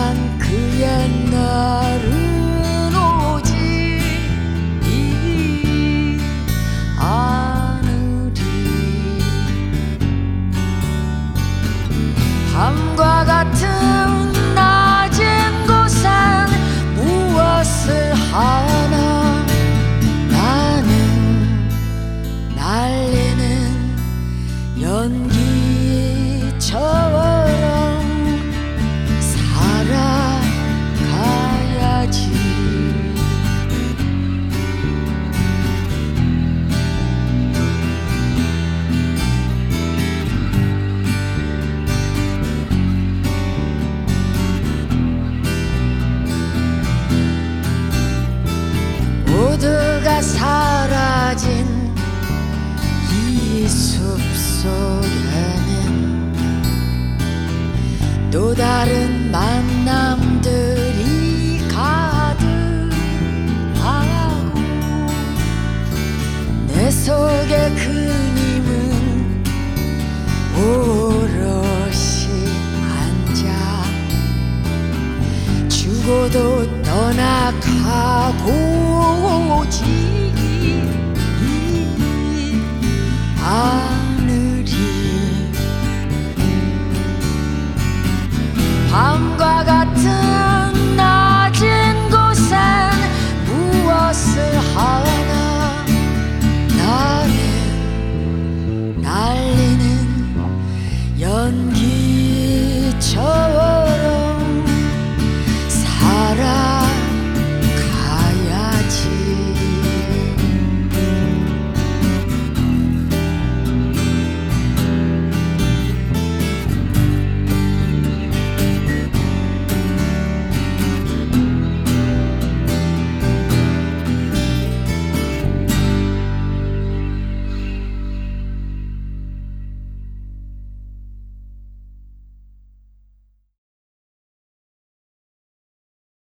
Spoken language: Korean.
난 그 옛날은 오직 아느리. 밤과 같은 낮은 곳엔 무엇을 하나. 나는 날리는 연기처럼 살아가야지. 모두가 사라진 이 숲속에는 또 다른 만남들이 가득하고 내 속에 그님은 오롯이 앉아 죽어도 떠나가고 오지 않으리. 밤과